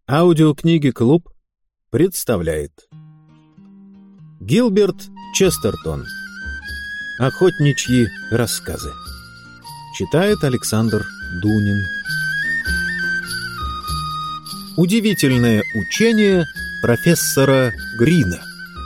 Аудиокниги «Клуб» представляет Гилберт Честертон. Охотничьи рассказы. Читает Александр Дунин. Удивительное учение профессора Грина.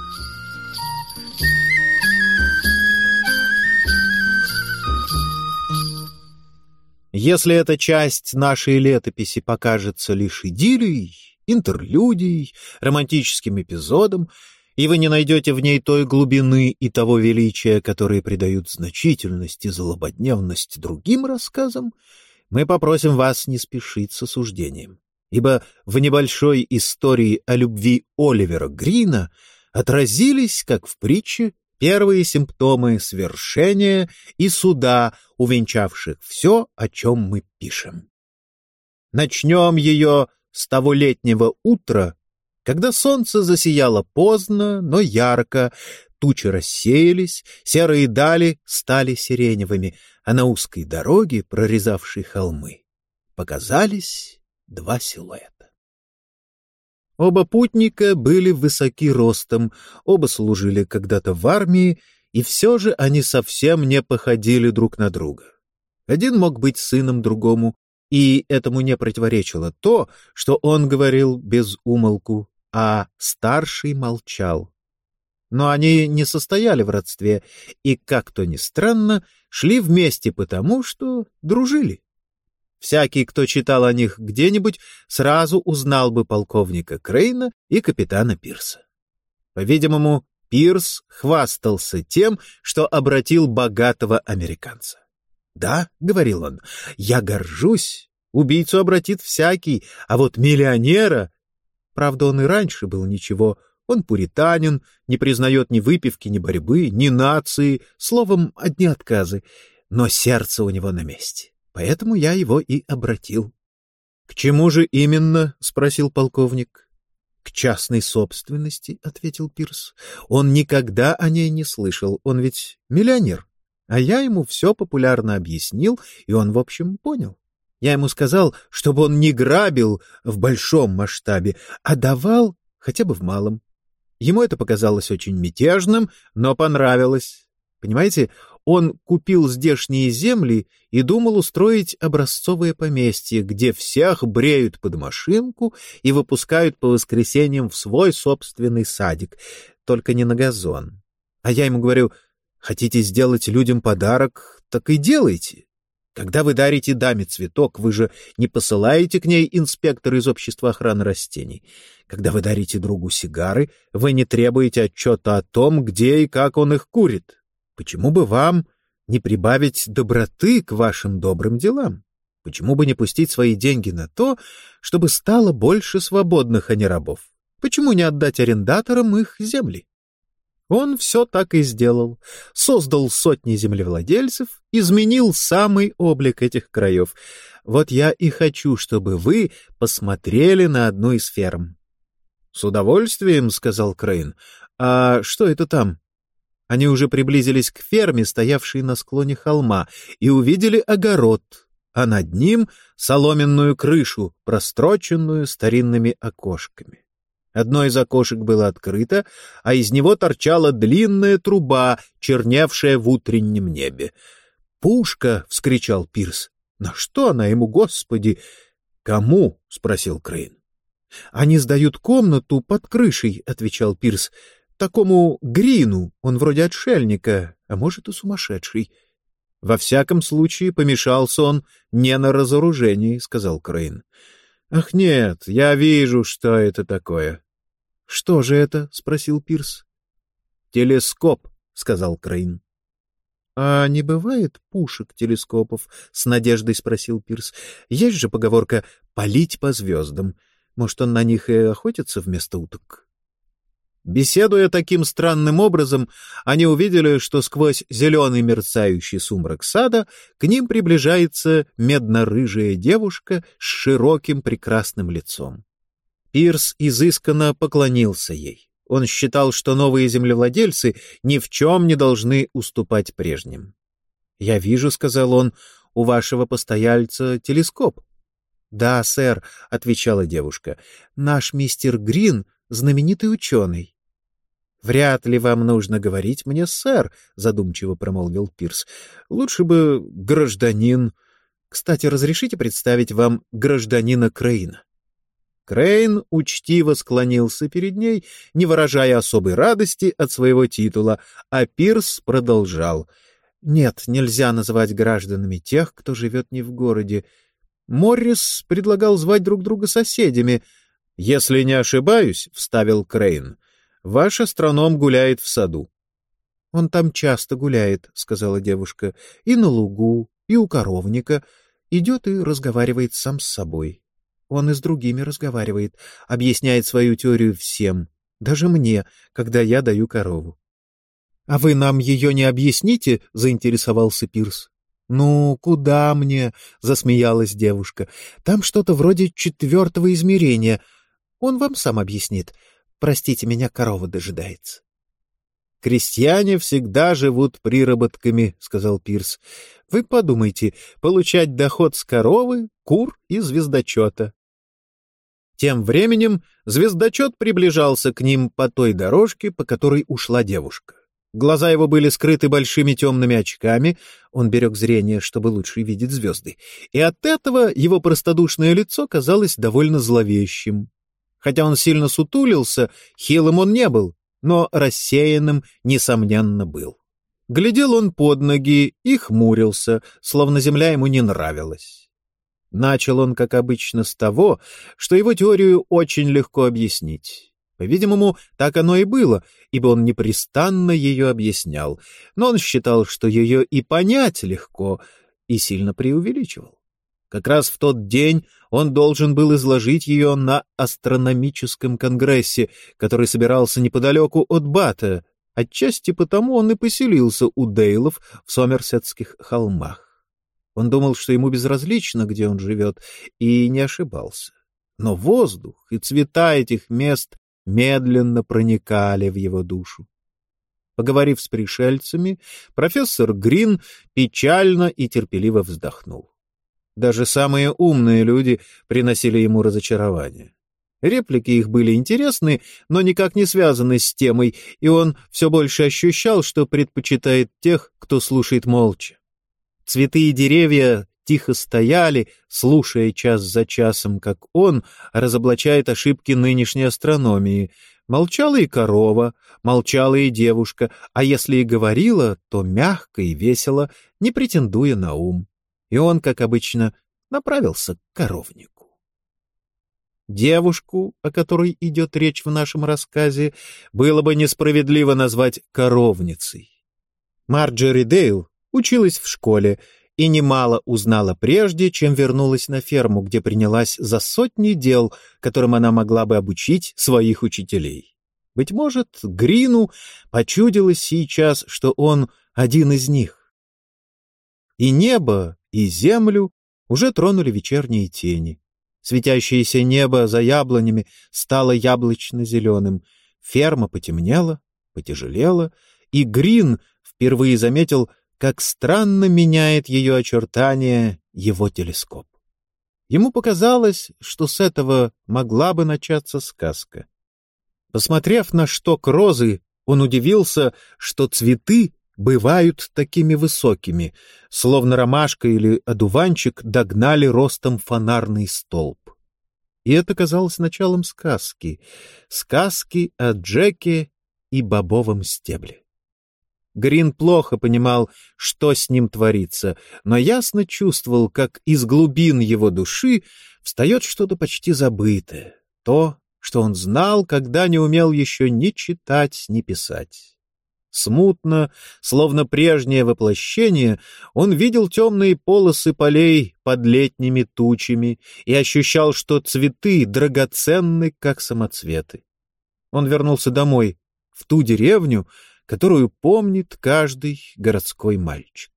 Если эта часть нашей летописи покажется лишь идиллией, интерлюдией, романтическим эпизодом, и вы не найдете в ней той глубины и того величия, которые придают значительность и злободневность другим рассказам, мы попросим вас не спешить с осуждением, ибо в небольшой истории о любви Оливера Грина отразились, как в притче, первые симптомы свершения и суда, увенчавших все, о чем мы пишем. Начнем ее с того летнего утра, когда солнце засияло поздно, но ярко, тучи рассеялись, серые дали стали сиреневыми, а на узкой дороге, прорезавшей холмы, показались два силуэта. Оба путника были высоки ростом, оба служили когда-то в армии, и все же они совсем не походили друг на друга. Один мог быть сыном другому, и этому не противоречило то, что он говорил без умолку, а старший молчал. Но они не состояли в родстве и, как то ни странно, шли вместе потому, что дружили. Всякий, кто читал о них где-нибудь, сразу узнал бы полковника Крейна и капитана Пирса. По-видимому, Пирс хвастался тем, что обратил богатого американца. «Да, — говорил он, — я горжусь, убийцу обратит всякий, а вот миллионера...» Правда, он и раньше был ничего, он пуританин, не признает ни выпивки, ни борьбы, ни нации, словом, одни отказы, но сердце у него на месте. Поэтому я его и обратил. — К чему же именно? — спросил полковник. — К частной собственности, — ответил Пирс. — Он никогда о ней не слышал, он ведь миллионер. А я ему все популярно объяснил, и он, в общем, понял. Я ему сказал, чтобы он не грабил в большом масштабе, а давал хотя бы в малом. Ему это показалось очень мятежным, но понравилось. Понимаете, он купил здешние земли и думал устроить образцовое поместье, где всех бреют под машинку и выпускают по воскресеньям в свой собственный садик, только не на газон. А я ему говорю: хотите сделать людям подарок, так и делайте. Когда вы дарите даме цветок, вы же не посылаете к ней инспектора из общества охраны растений. Когда вы дарите другу сигары, вы не требуете отчета о том, где и как он их курит. Почему бы вам не прибавить доброты к вашим добрым делам? Почему бы не пустить свои деньги на то, чтобы стало больше свободных, а не рабов? Почему не отдать арендаторам их земли? Он все так и сделал. Создал сотни землевладельцев, изменил самый облик этих краев. Вот я и хочу, чтобы вы посмотрели на одну из ферм. — С удовольствием, — сказал Крейн. — А что это там? Они уже приблизились к ферме, стоявшей на склоне холма, и увидели огород, а над ним соломенную крышу, простроченную старинными окошками. Одно из окошек было открыто, а из него торчала длинная труба, черневшая в утреннем небе. «Пушка!» — вскричал Пирс. «На что она ему, Господи?» «Кому?» — спросил Крейн. «Они сдают комнату под крышей», — отвечал Пирс. «Такому Грину, он вроде отшельника, а может и сумасшедший». «Во всяком случае, помешался он не на разоружении», — сказал Крейн. «Ах нет, я вижу, что это такое». «Что же это?» — спросил Пирс. «Телескоп», — сказал Крейн. «А не бывает пушек-телескопов?» — с надеждой спросил Пирс. «Есть же поговорка «палить по звездам». Может, он на них и охотится вместо уток?» Беседуя таким странным образом, они увидели, что сквозь зеленый мерцающий сумрак сада к ним приближается медно-рыжая девушка с широким прекрасным лицом. Пирс изысканно поклонился ей. Он считал, что новые землевладельцы ни в чем не должны уступать прежним. — Я вижу, — сказал он, — у вашего постояльца телескоп. «Да, сэр», — отвечала девушка, — «наш мистер Грин — знаменитый ученый». «Вряд ли вам нужно говорить мне, сэр», — задумчиво промолвил Пирс. «Лучше бы гражданин. Кстати, разрешите представить вам гражданина Крейна?» Крейн учтиво склонился перед ней, не выражая особой радости от своего титула, а Пирс продолжал. «Нет, нельзя называть гражданами тех, кто живет не в городе. Моррис предлагал звать друг друга соседями». «Если не ошибаюсь», — вставил Крейн, — «ваш астроном гуляет в саду». «Он там часто гуляет», — сказала девушка, — «и на лугу, и у коровника. Идет и разговаривает сам с собой. Он и с другими разговаривает, объясняет свою теорию всем, даже мне, когда я даю корову». «А вы нам ее не объясните?» — заинтересовался Пирс. «Ну, куда мне?» — засмеялась девушка. «Там что-то вроде 4-го измерения. Он вам сам объяснит. Простите, меня корова дожидается». «Крестьяне всегда живут приработками», — сказал Пирс. «Вы подумайте, получать доход с коровы, кур и звездочета». Тем временем звездочет приближался к ним по той дорожке, по которой ушла девушка. Глаза его были скрыты большими темными очками, он берег зрение, чтобы лучше видеть звезды, и от этого его простодушное лицо казалось довольно зловещим. Хотя он сильно сутулился, хилым он не был, но рассеянным, несомненно, был. Глядел он под ноги и хмурился, словно земля ему не нравилась. Начал он, как обычно, с того, что его теорию очень легко объяснить. По-видимому, так оно и было, ибо он непрестанно ее объяснял, но он считал, что ее и понять легко, и сильно преувеличивал. Как раз в тот день он должен был изложить ее на астрономическом конгрессе, который собирался неподалеку от Бата. Отчасти потому он и поселился у Дейлов в Сомерсетских холмах. Он думал, что ему безразлично, где он живет, и не ошибался. Но воздух и цвета этих мест медленно проникали в его душу. Поговорив с пришельцами, профессор Грин печально и терпеливо вздохнул. Даже самые умные люди приносили ему разочарование. Реплики их были интересны, но никак не связаны с темой, и он все больше ощущал, что предпочитает тех, кто слушает молча. Цветы и деревья тихо стояли, слушая час за часом, как он разоблачает ошибки нынешней астрономии. Молчала и корова, молчала и девушка, а если и говорила, то мягко и весело, не претендуя на ум. И он, как обычно, направился к коровнику. Девушку, о которой идет речь в нашем рассказе, было бы несправедливо назвать коровницей. Марджори Дейл училась в школе и немало узнала прежде, чем вернулась на ферму, где принялась за сотни дел, которым она могла бы обучить своих учителей. Быть может, Грину почудилось сейчас, что он один из них. И небо, и землю уже тронули вечерние тени. Светящееся небо за яблонями стало яблочно-зеленым, ферма потемнела, потяжелела, и Грин впервые заметил, как странно меняет ее очертания его телескоп. Ему показалось, что с этого могла бы начаться сказка. Посмотрев на шток розы, он удивился, что цветы бывают такими высокими, словно ромашка или одуванчик догнали ростом фонарный столб. И это казалось началом сказки о Джеке и бобовом стебле. Грин плохо понимал, что с ним творится, но ясно чувствовал, как из глубин его души встает что-то почти забытое, то, что он знал, когда не умел еще ни читать, ни писать. Смутно, словно прежнее воплощение, он видел темные полосы полей под летними тучами и ощущал, что цветы драгоценны, как самоцветы. Он вернулся домой, в ту деревню, которую помнит каждый городской мальчик.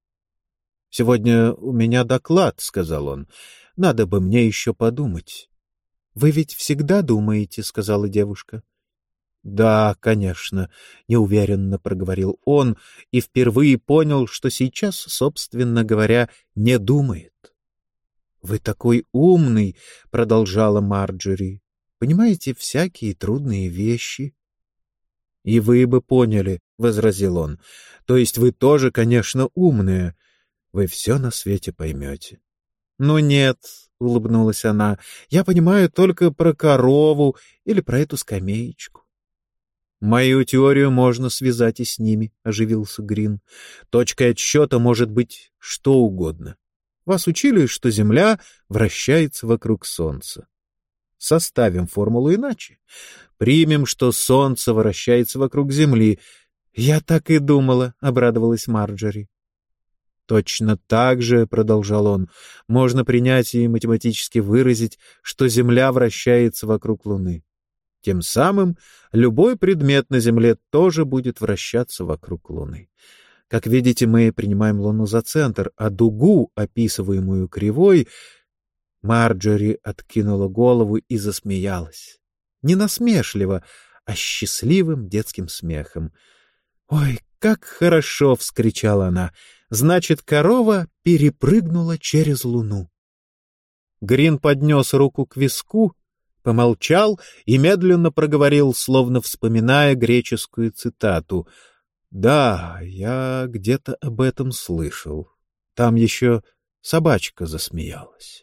«Сегодня у меня доклад», — сказал он. «Надо бы мне еще подумать». «Вы ведь всегда думаете», — сказала девушка. «Да, конечно», — неуверенно проговорил он и впервые понял, что сейчас, собственно говоря, не думает. «Вы такой умный», — продолжала Марджори. «Понимаете всякие трудные вещи». «И вы бы поняли», — возразил он. «То есть вы тоже, конечно, умная. Вы все на свете поймете». «Ну нет», — улыбнулась она, — «я понимаю только про корову или про эту скамеечку». «Мою теорию можно связать и с ними», — оживился Грин. «Точкой отсчета может быть что угодно. Вас учили, что Земля вращается вокруг Солнца. Составим формулу иначе. Примем, что Солнце вращается вокруг Земли». «Я так и думала», — обрадовалась Марджори. «Точно так же, — продолжал он, — можно принять и математически выразить, что Земля вращается вокруг Луны. Тем самым любой предмет на Земле тоже будет вращаться вокруг Луны. Как видите, мы принимаем Луну за центр, а дугу, описываемую кривой...» Марджори откинула голову и засмеялась. Не насмешливо, а счастливым детским смехом. «Ой, как хорошо!» — вскричала она. «Значит, корова перепрыгнула через Луну». Грин поднес руку к виску, помолчал и медленно проговорил, словно вспоминая греческую цитату. «Да, я где-то об этом слышал. Там еще собачка засмеялась».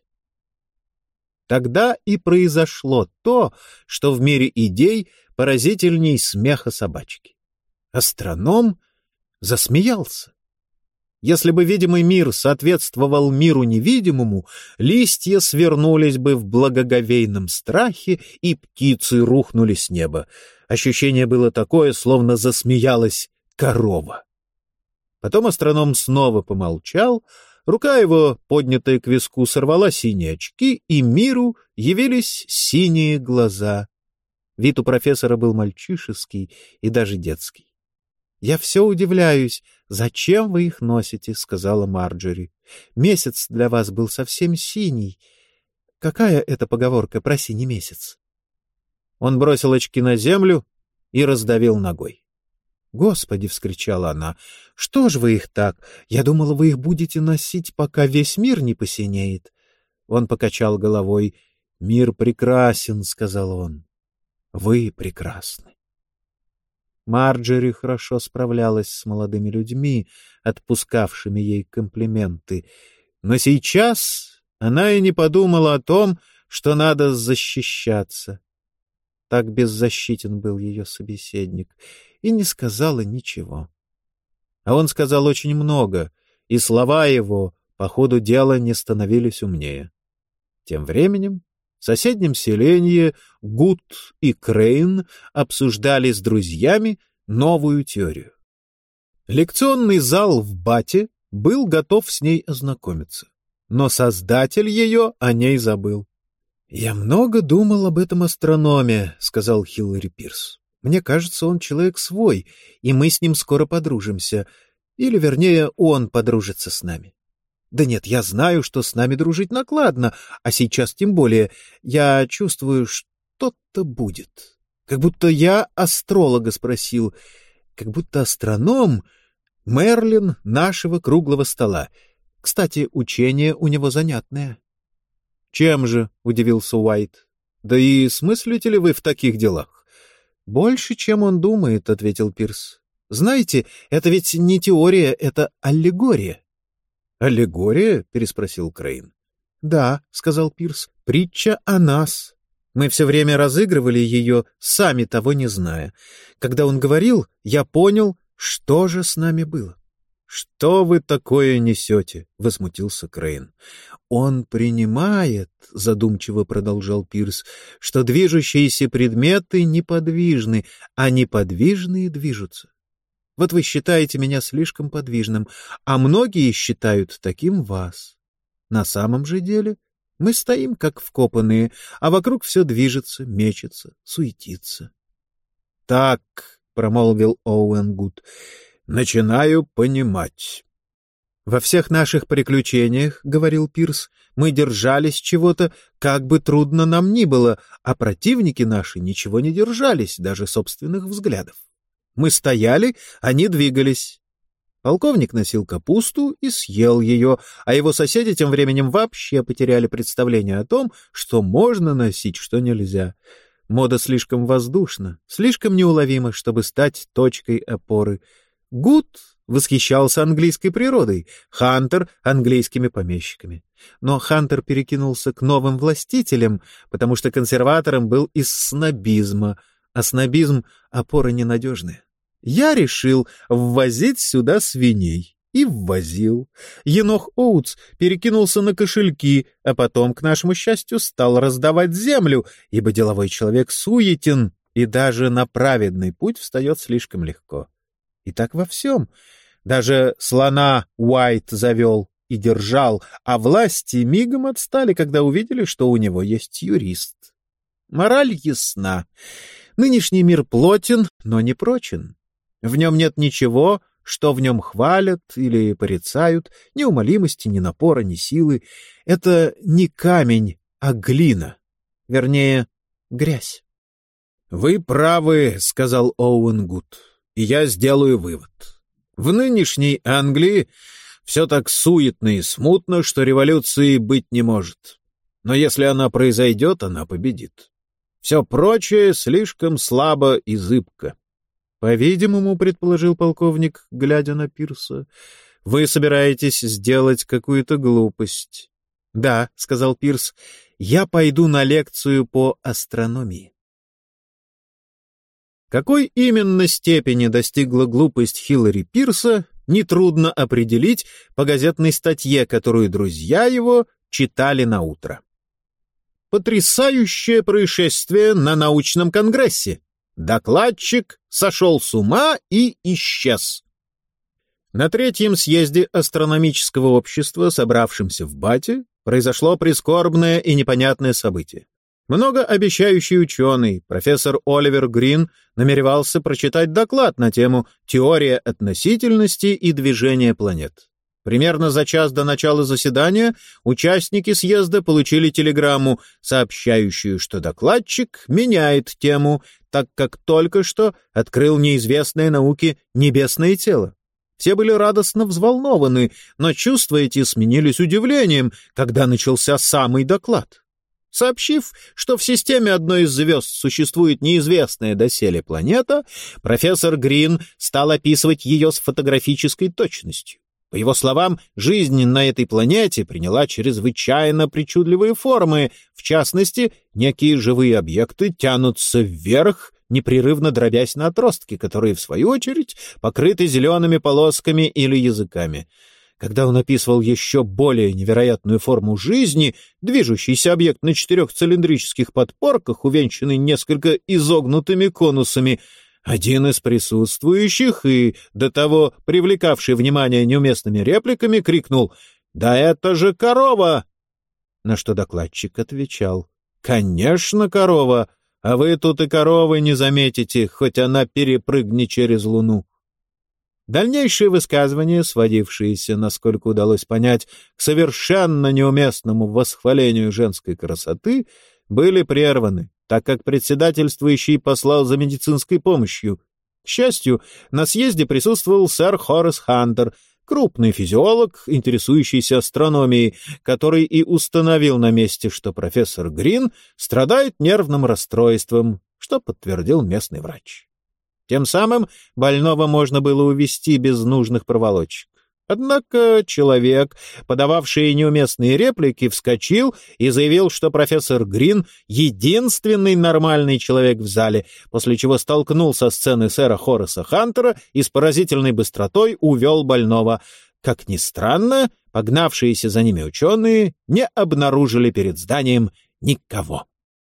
Тогда и произошло то, что в мире идей поразительней смеха собачки. Астроном засмеялся. Если бы видимый мир соответствовал миру невидимому, листья свернулись бы в благоговейном страхе, и птицы рухнули с неба. Ощущение было такое, словно засмеялась корова. Потом астроном снова помолчал, рука его, поднятая к виску, сорвала синие очки, и миру явились синие глаза. Вид у профессора был мальчишеский и даже детский. «Я все удивляюсь, зачем вы их носите», — сказала Марджори. «Месяц для вас был совсем синий. Какая это поговорка про синий месяц?» Он бросил очки на землю и раздавил ногой. «Господи!» — вскричала она. «Что ж вы их так? Я думала, вы их будете носить, пока весь мир не посинеет». Он покачал головой. «Мир прекрасен», — сказал он. «Вы прекрасны». Марджори хорошо справлялась с молодыми людьми, отпускавшими ей комплименты. Но сейчас она и не подумала о том, что надо защищаться. Так беззащитен был ее собеседник, и не сказала ничего. А он сказал очень много, и слова его по ходу дела не становились умнее. Тем временем в соседнем селении Гуд и Крейн обсуждали с друзьями новую теорию. Лекционный зал в Бате был готов с ней ознакомиться, но создатель ее о ней забыл. «Я много думал об этом астрономе», — сказал Хиллари Пирс. «Мне кажется, он человек свой, и мы с ним скоро подружимся. Или, вернее, он подружится с нами. Да нет, я знаю, что с нами дружить накладно, а сейчас тем более. Я чувствую, что-то будет. Как будто я астролога спросил, как будто астроном — Мерлин нашего круглого стола. Кстати, учение у него занятное». «Чем же?» — удивился Уайт. «Да и смыслите ли вы в таких делах?» «Больше, чем он думает», — ответил Пирс. «Знаете, это ведь не теория, это аллегория». «Аллегория?» — переспросил Крейн. «Да», — сказал Пирс, — «притча о нас. Мы все время разыгрывали ее, сами того не зная. Когда он говорил, я понял, что же с нами было». «Что вы такое несете?» — возмутился Крейн. «Он принимает, — задумчиво продолжал Пирс, — что движущиеся предметы неподвижны, а неподвижные движутся. Вот вы считаете меня слишком подвижным, а многие считают таким вас. На самом же деле мы стоим как вкопанные, а вокруг все движется, мечется, суетится». «Так, — промолвил Оуэн Гуд, — начинаю понимать». «Во всех наших приключениях, — говорил Пирс, — мы держались чего-то, как бы трудно нам ни было, а противники наши ничего не держались, даже собственных взглядов. Мы стояли, они двигались. Полковник носил капусту и съел ее, а его соседи тем временем вообще потеряли представление о том, что можно носить, что нельзя. Мода слишком воздушна, слишком неуловима, чтобы стать точкой опоры. Гуд восхищался английской природой, Хантер — английскими помещиками. Но Хантер перекинулся к новым властителям, потому что консерватором был из снобизма, а снобизм — опора ненадежная. Я решил ввозить сюда свиней. И ввозил. Енох Оутс перекинулся на кошельки, а потом, к нашему счастью, стал раздавать землю, ибо деловой человек суетен, и даже на праведный путь встает слишком легко. И так во всем. Даже слона Уайт завел и держал, а власти мигом отстали, когда увидели, что у него есть юрист. Мораль ясна. Нынешний мир плотен, но не прочен. В нем нет ничего, что в нем хвалят или порицают, ни умолимости, ни напора, ни силы. Это не камень, а глина. Вернее, грязь. — Вы правы, — сказал Оуэн Гуд, — и я сделаю вывод. В нынешней Англии все так суетно и смутно, что революции быть не может. Но если она произойдет, она победит. Все прочее слишком слабо и зыбко. По-видимому, предположил полковник, глядя на Пирса, вы собираетесь сделать какую-то глупость. Да, сказал Пирс, я пойду на лекцию по астрономии. Какой именно степени достигла глупость Хиллари Пирса, нетрудно определить по газетной статье, которую друзья его читали на утро. Потрясающее происшествие на научном конгрессе. Докладчик сошел с ума и исчез. На третьем съезде астрономического общества, собравшемся в Бате, произошло прискорбное и непонятное событие. Многообещающий ученый, профессор Оливер Грин, намеревался прочитать доклад на тему «Теория относительности и движения планет». Примерно за час до начала заседания участники съезда получили телеграмму, сообщающую, что докладчик меняет тему, так как только что открыл неизвестное науке небесное тело. Все были радостно взволнованы, но чувства эти сменились удивлением, когда начался самый доклад. Сообщив, что в системе одной из звезд существует неизвестная доселе планета, профессор Грин стал описывать ее с фотографической точностью. По его словам, жизнь на этой планете приняла чрезвычайно причудливые формы, в частности, некие живые объекты тянутся вверх, непрерывно дробясь на отростки, которые, в свою очередь, покрыты зелеными полосками или языками. Когда он описывал еще более невероятную форму жизни, движущийся объект на 4 цилиндрических подпорках, увенчанный несколько изогнутыми конусами, один из присутствующих и до того привлекавший внимание неуместными репликами крикнул «Да это же корова!» На что докладчик отвечал «Конечно, корова, а вы тут и коровы не заметите, хоть она перепрыгнет через луну». Дальнейшие высказывания, сводившиеся, насколько удалось понять, к совершенно неуместному восхвалению женской красоты, были прерваны, так как председательствующий послал за медицинской помощью. К счастью, на съезде присутствовал сэр Хорас Хантер, крупный физиолог, интересующийся астрономией, который и установил на месте, что профессор Грин страдает нервным расстройством, что подтвердил местный врач. Тем самым больного можно было увести без нужных проволочек. Однако человек, подававший неуместные реплики, вскочил и заявил, что профессор Грин — единственный нормальный человек в зале, после чего столкнул со сцены сэра Хораса Хантера и с поразительной быстротой увел больного. Как ни странно, погнавшиеся за ними ученые не обнаружили перед зданием никого.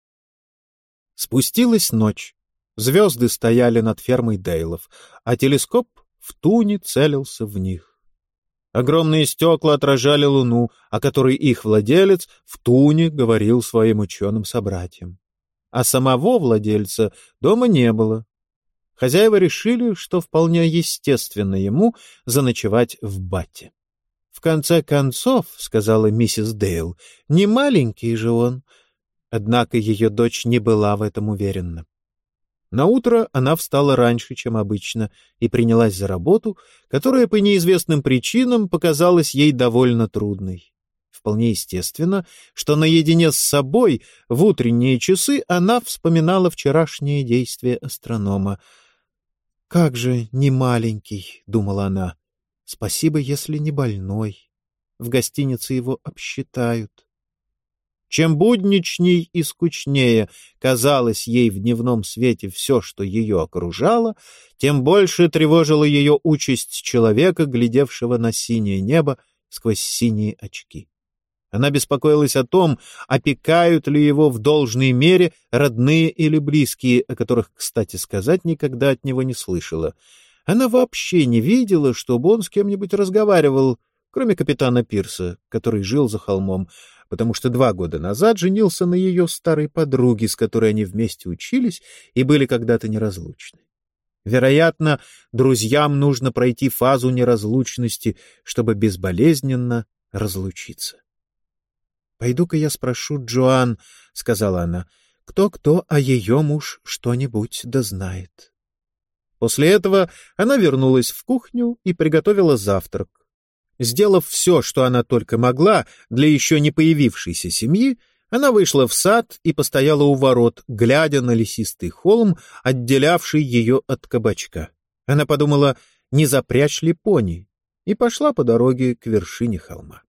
Спустилась ночь. Звезды стояли над фермой Дейлов, а телескоп в туне целился в них. Огромные стекла отражали луну, о которой их владелец в туне говорил своим ученым собратьям. А самого владельца дома не было. Хозяева решили, что вполне естественно ему заночевать в Бате. «В конце концов, — сказала миссис Дейл, — не маленький же он». Однако ее дочь не была в этом уверена. Наутро она встала раньше, чем обычно, и принялась за работу, которая по неизвестным причинам показалась ей довольно трудной. Вполне естественно, что наедине с собой в утренние часы она вспоминала вчерашние действия астронома. «Как же не маленький», — думала она, — «спасибо, если не больной. В гостинице его обсчитают». Чем будничней и скучнее казалось ей в дневном свете все, что ее окружало, тем больше тревожила ее участь человека, глядевшего на синее небо сквозь синие очки. Она беспокоилась о том, опекают ли его в должной мере родные или близкие, о которых, кстати сказать, никогда от него не слышала. Она вообще не видела, чтобы он с кем-нибудь разговаривал, кроме капитана Пирса, который жил за холмом, потому что 2 года назад женился на ее старой подруге, с которой они вместе учились и были когда-то неразлучны. Вероятно, друзьям нужно пройти фазу неразлучности, чтобы безболезненно разлучиться. «Пойду-ка я спрошу Джоан», — сказала она, — «кто-кто, а ее муж что-нибудь да знает». После этого она вернулась в кухню и приготовила завтрак. Сделав все, что она только могла для еще не появившейся семьи, она вышла в сад и постояла у ворот, глядя на лесистый холм, отделявший ее от кабачка. Она подумала, не запрячь ли пони, и пошла по дороге к вершине холма.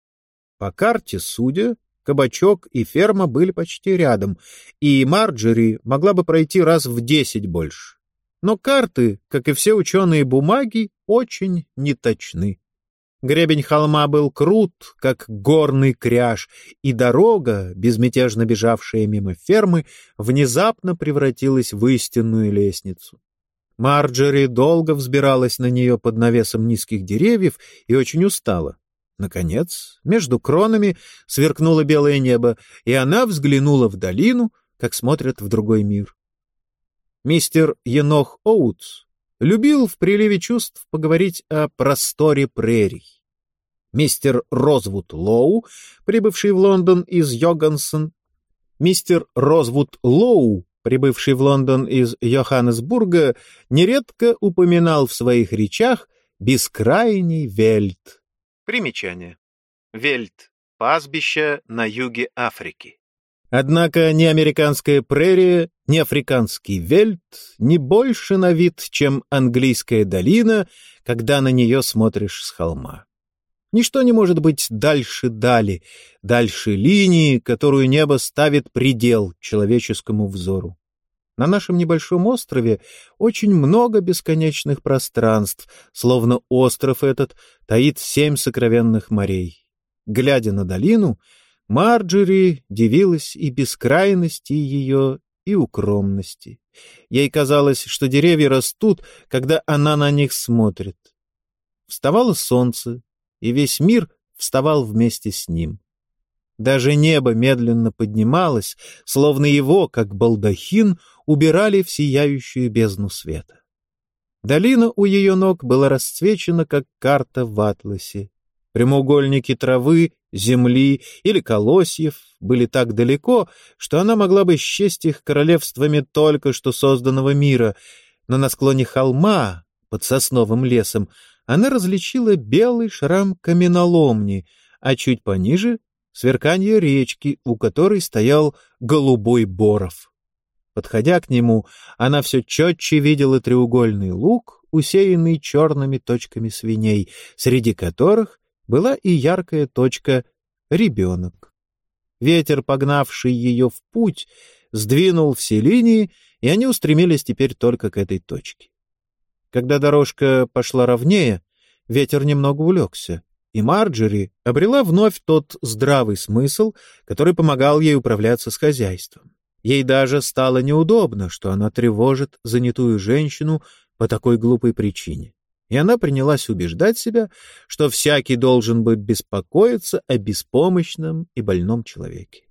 По карте судя, кабачок и ферма были почти рядом, и Марджери могла бы пройти раз в 10 больше. Но карты, как и все ученые бумаги, очень неточны. Гребень холма был крут, как горный кряж, и дорога, безмятежно бежавшая мимо фермы, внезапно превратилась в истинную лестницу. Марджери долго взбиралась на нее под навесом низких деревьев и очень устала. Наконец, между кронами сверкнуло белое небо, и она взглянула в долину, как смотрят в другой мир. Мистер Енох Оутс любил в приливе чувств поговорить о просторе прерий. Мистер Розвуд Лоу, прибывший в Лондон из Йоханнесбурга, нередко упоминал в своих речах бескрайний вельт. Примечание. Вельт — пастбище на юге Африки. Однако ни американская прерия, ни африканский вельт не больше на вид, чем английская долина, когда на нее смотришь с холма. Ничто не может быть дальше дали, дальше линии, которую небо ставит предел человеческому взору. На нашем небольшом острове очень много бесконечных пространств, словно остров этот таит 7 сокровенных морей. Глядя на долину, Марджери дивилась и бескрайности ее, и укромности. Ей казалось, что деревья растут, когда она на них смотрит. Вставало солнце, и весь мир вставал вместе с ним. Даже небо медленно поднималось, словно его, как балдахин, убирали в сияющую бездну света. Долина у ее ног была расцвечена, как карта в атласе. Прямоугольники травы, земли или колосьев были так далеко, что она могла бы счесть их королевствами только что созданного мира, но на склоне холма, под сосновым лесом, она различила белый шрам каменоломни, а чуть пониже — сверканье речки, у которой стоял голубой боров. Подходя к нему, она все четче видела треугольный луг, усеянный черными точками свиней, среди которых была и яркая точка — ребенок. Ветер, погнавший ее в путь, сдвинул все линии, и они устремились теперь только к этой точке. Когда дорожка пошла ровнее, ветер немного улегся, и Марджери обрела вновь тот здравый смысл, который помогал ей управляться с хозяйством. Ей даже стало неудобно, что она тревожит занятую женщину по такой глупой причине. И она принялась убеждать себя, что всякий должен бы беспокоиться о беспомощном и больном человеке.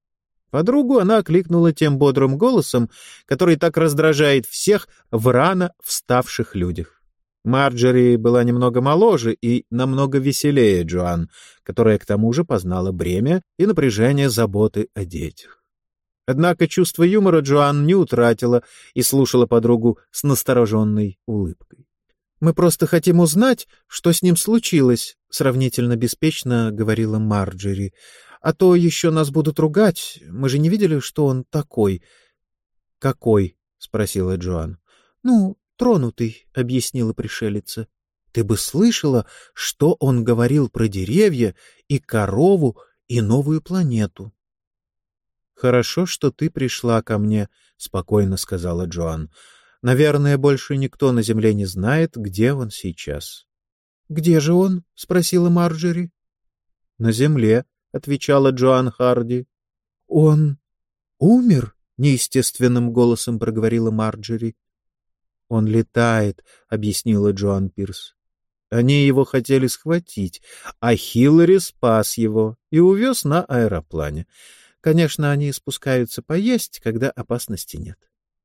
Подругу она окликнула тем бодрым голосом, который так раздражает всех в рано вставших людях. Марджери была немного моложе и намного веселее Джоан, которая к тому же познала бремя и напряжение заботы о детях. Однако чувство юмора Джоан не утратила и слушала подругу с настороженной улыбкой. «Мы просто хотим узнать, что с ним случилось», — сравнительно беспечно говорила Марджери. «А то еще нас будут ругать. Мы же не видели, что он такой». «Какой?» — спросила Джоан. «Ну, тронутый», — объяснила пришелица. «Ты бы слышала, что он говорил про деревья и корову и новую планету». «Хорошо, что ты пришла ко мне», — спокойно сказала Джоан. «Наверное, больше никто на Земле не знает, где он сейчас». «Где же он?» — спросила Марджери. «На Земле», — отвечала Джоан Харди. «Он умер?» — неестественным голосом проговорила Марджери. «Он летает», — объяснила Джоан Пирс. «Они его хотели схватить, а Хиллари спас его и увез на аэроплане. Конечно, они спускаются поесть, когда опасности нет».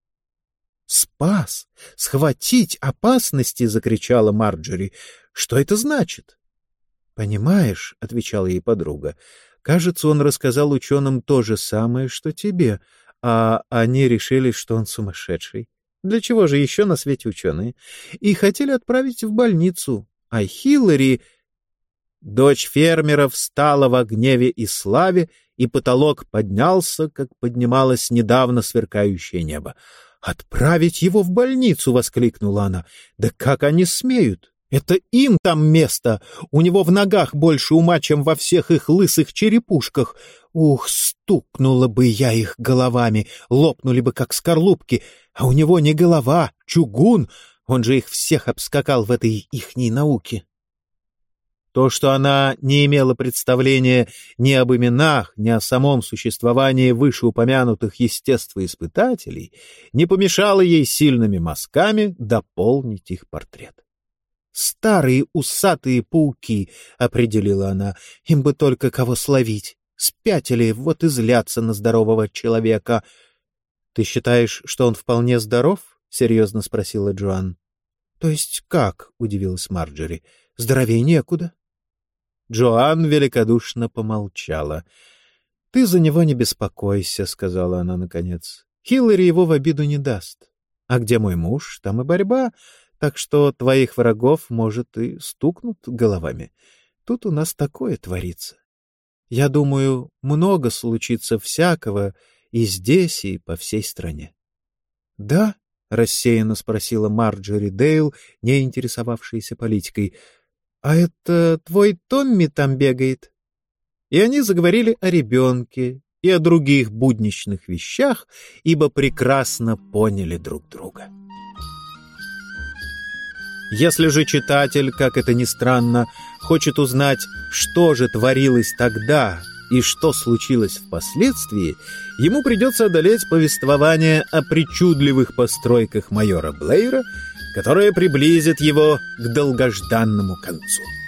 «Спас? Схватить опасности?» — закричала Марджери. «Что это значит?» «Понимаешь», — отвечала ей подруга, — «кажется, он рассказал ученым то же самое, что тебе, а они решили, что он сумасшедший. Для чего же еще на свете ученые? И хотели отправить в больницу. А Хиллари...» Дочь фермера встала в гневе и славе, и потолок поднялся, как поднималось недавно сверкающее небо. «Отправить его в больницу!» — воскликнула она. «Да как они смеют? Это им там место! У него в ногах больше ума, чем во всех их лысых черепушках! Ух, стукнула бы я их головами, лопнули бы, как скорлупки! А у него не голова, чугун! Он же их всех обскакал в этой ихней науке!» То, что она не имела представления ни об именах, ни о самом существовании вышеупомянутых естествоиспытателей, не помешало ей сильными мазками дополнить их портрет. «Старые усатые пауки», — определила она, — «им бы только кого словить. Спятили, вот и злятся на здорового человека». «Ты считаешь, что он вполне здоров?» — серьезно спросила Джоан. «То есть как?» — удивилась Марджери. «Здоровей некуда». Джоан великодушно помолчала. «Ты за него не беспокойся», — сказала она наконец. «Хиллари его в обиду не даст. А где мой муж, там и борьба, так что твоих врагов, может, и стукнут головами. Тут у нас такое творится. Я думаю, много случится всякого и здесь, и по всей стране». «Да?» — рассеянно спросила Марджери Дейл, не интересовавшаяся политикой. «А это твой Томми там бегает?» И они заговорили о ребенке и о других будничных вещах, ибо прекрасно поняли друг друга. Если же читатель, как это ни странно, хочет узнать, что же творилось тогда и что случилось впоследствии, ему придется одолеть повествование о причудливых постройках майора Блэйра, которое приблизит его к долгожданному концу.